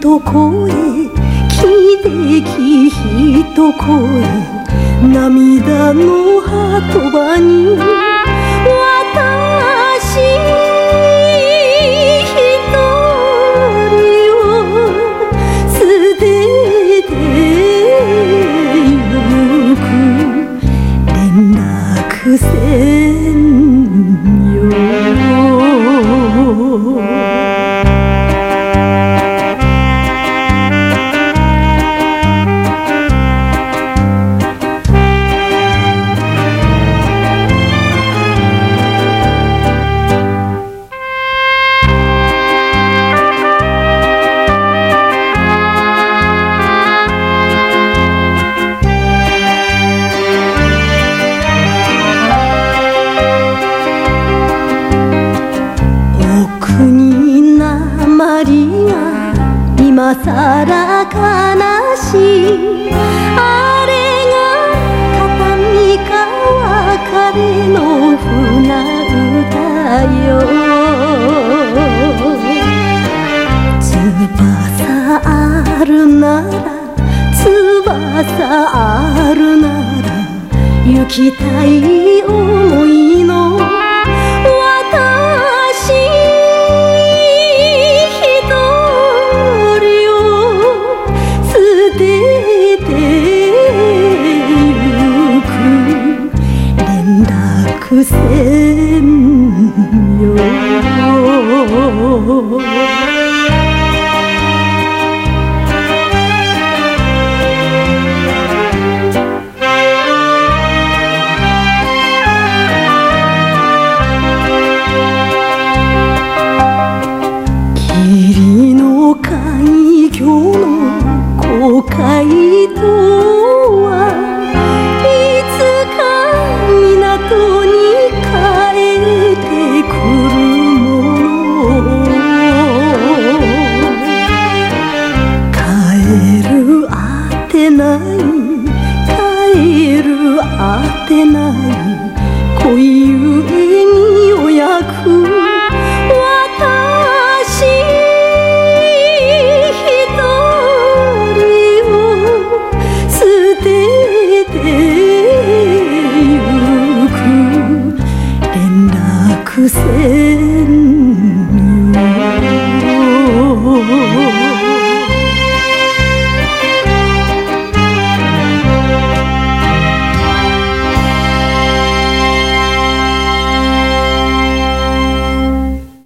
と声貴敵一声涙の鳩場に私一人を捨ててゆく連絡線よ。今さら悲しいあれが片身か別れの船歌よ。翼あるなら翼あるなら行きたい想いの線よ。霧の海峡の公海とはいつか港に帰るあてない恋ゆえにおやく私一人を捨て